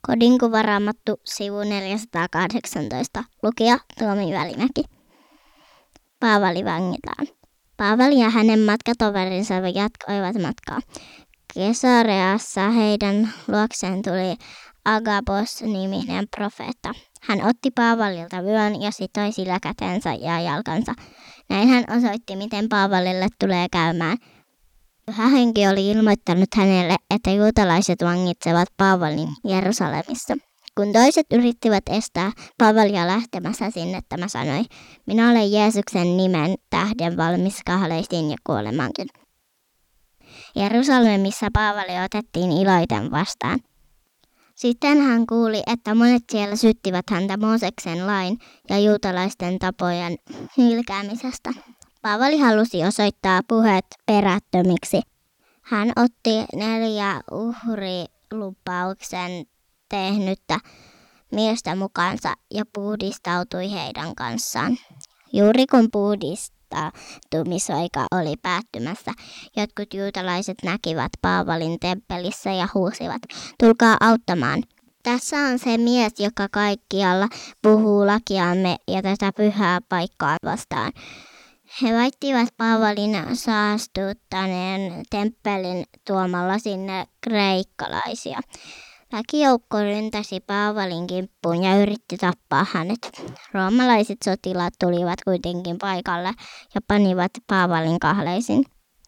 Kodinkuva Raamattu, sivu 418, lukija Tuomi Välimäki. Paavali vangitaan. Paavali ja hänen matkatoverinsa jatkoivat matkaa. Kesareassa heidän luokseen tuli Agabos-niminen profeetta. Hän otti Paavalilta vyön ja sitoi sillä kätensä ja jalkansa. Näin hän osoitti, miten Paavalille tulee käymään. Pyhä henki oli ilmoittanut hänelle, että juutalaiset vangitsevat Paavalin Jerusalemissa. Kun toiset yrittivät estää Paavalia lähtemässä sinne, tämä sanoi: minä olen Jeesuksen nimen tähden valmis kahleisiin ja kuolemaankin. Jerusalemissa Paavali otettiin iloiten vastaan. Sitten hän kuuli, että monet siellä syyttivät häntä Mooseksen lain ja juutalaisten tapojen hylkäämisestä. Paavali halusi osoittaa puheet perättömiksi. Hän otti 4 uhrilupauksen tehnyttä miestä mukaansa ja puhdistautui heidän kanssaan. Juuri kun puhdistautumisaika oli päättymässä, jotkut juutalaiset näkivät Paavalin temppelissä ja huusivat: tulkaa auttamaan. Tässä on se mies, joka kaikkialla puhuu lakiamme ja tätä pyhää paikkaa vastaan. He väittivät Paavalin saastuttaneen temppelin tuomalla sinne kreikkalaisia. Väkijoukko ryntäsi Paavalin kimppuun ja yritti tappaa hänet. Roomalaiset sotilaat tulivat kuitenkin paikalle ja panivat Paavalin kahleisiin.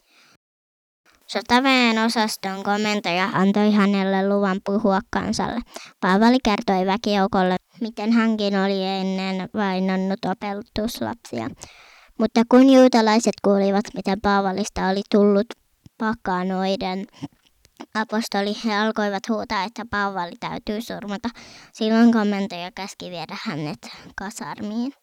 Sotaväen osaston komentaja antoi hänelle luvan puhua kansalle. Paavali kertoi väkijoukolle, miten hänkin oli ennen vainonnut opetuslapsia. Mutta kun juutalaiset kuulivat, miten Paavalista oli tullut pakanoiden apostoli, he alkoivat huutaa, että Paavali täytyy surmata. Silloin komentaja käski viedä hänet kasarmiin.